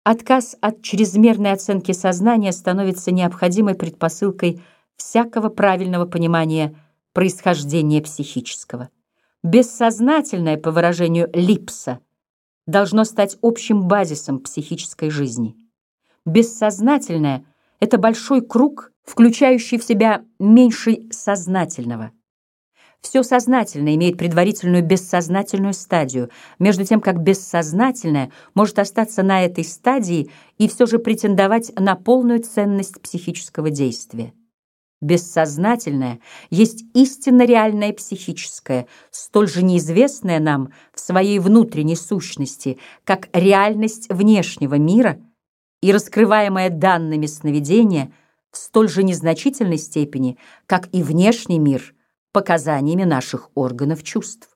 Отказ от чрезмерной оценки сознания становится необходимой предпосылкой всякого правильного понимания происхождения психического. Бессознательное, по выражению Липса, должно стать общим базисом психической жизни. Бессознательное — это большой круг, включающий в себя меньший сознательного. Все сознательное имеет предварительную бессознательную стадию, между тем как бессознательное может остаться на этой стадии и все же претендовать на полную ценность психического действия. Бессознательное есть истинно реальное психическое, столь же неизвестное нам в своей внутренней сущности, как реальность внешнего мира и раскрываемое данными сновидения в столь же незначительной степени, как и внешний мир показаниями наших органов чувств.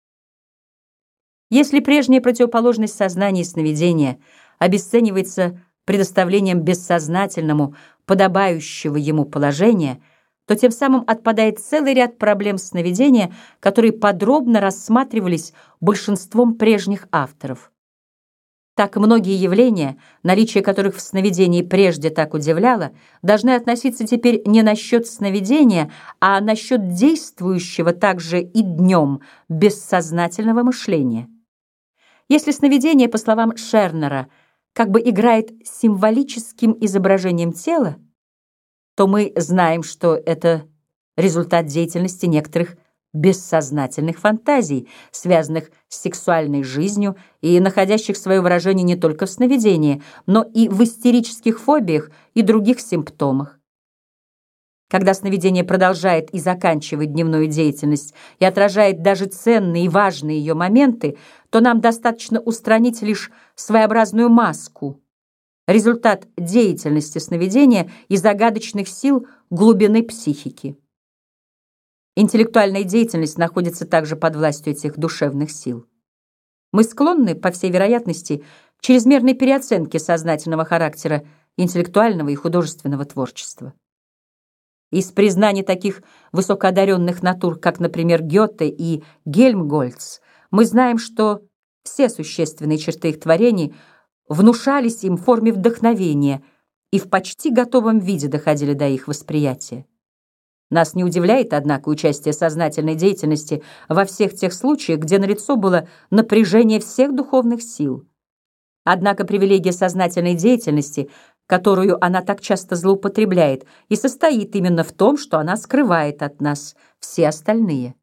Если прежняя противоположность сознания и сновидения обесценивается предоставлением бессознательному подобающего ему положения, то тем самым отпадает целый ряд проблем сновидения, которые подробно рассматривались большинством прежних авторов. Так многие явления, наличие которых в сновидении прежде так удивляло, должны относиться теперь не насчет сновидения, а насчет действующего также и днем бессознательного мышления. Если сновидение, по словам Шернера, как бы играет символическим изображением тела, то мы знаем, что это результат деятельности некоторых бессознательных фантазий, связанных с сексуальной жизнью и находящих свое выражение не только в сновидении, но и в истерических фобиях и других симптомах. Когда сновидение продолжает и заканчивает дневную деятельность и отражает даже ценные и важные ее моменты, то нам достаточно устранить лишь своеобразную маску, результат деятельности сновидения и загадочных сил глубины психики. Интеллектуальная деятельность находится также под властью этих душевных сил. Мы склонны, по всей вероятности, к чрезмерной переоценке сознательного характера интеллектуального и художественного творчества. Из признаний таких высокоодаренных натур, как, например, Гёте и Гельмгольц, мы знаем, что все существенные черты их творений внушались им в форме вдохновения и в почти готовом виде доходили до их восприятия. Нас не удивляет, однако, участие сознательной деятельности во всех тех случаях, где налицо было напряжение всех духовных сил. Однако привилегия сознательной деятельности, которую она так часто злоупотребляет, и состоит именно в том, что она скрывает от нас все остальные.